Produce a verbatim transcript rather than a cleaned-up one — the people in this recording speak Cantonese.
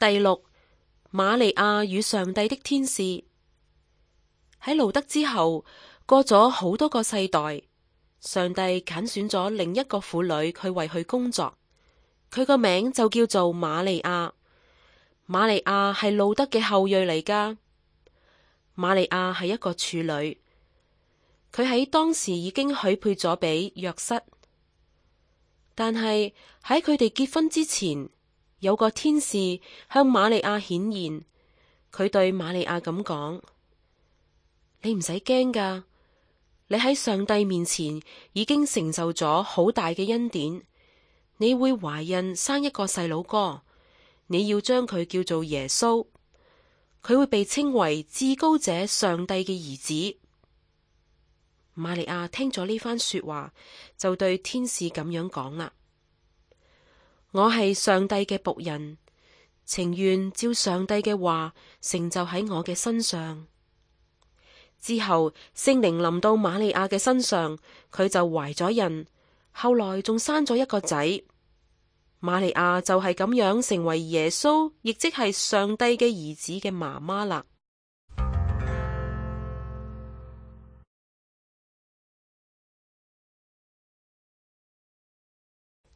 第六，瑪利亞與上帝的天使。喺路德之後，過咗好多個世代，上帝揀選咗另一個婦女去為佢工作，佢個名就叫做瑪利亞。瑪利亞係路德嘅後裔嚟噶。瑪利亞係一個處女，佢喺當時已經許配咗俾約瑟，但係喺佢哋結婚之前，有個天使向瑪利亞顯現，佢對瑪利亞咁講：你唔使驚噶，你喺上帝面前已經承受咗好大嘅恩典，你會懷孕生一個細佬哥，你要將佢叫做耶穌，佢會被稱為至高者上帝嘅兒子。瑪利亞聽咗呢番說話，就對天使咁樣講啦：我係上帝嘅僕人，情願照上帝嘅話成就喺我嘅身上。之後聖靈臨到瑪利亞嘅身上，佢就懷咗孕，後來仲生咗一個仔。瑪利亞就係咁樣成為耶穌，亦即係上帝嘅兒子嘅媽媽啦。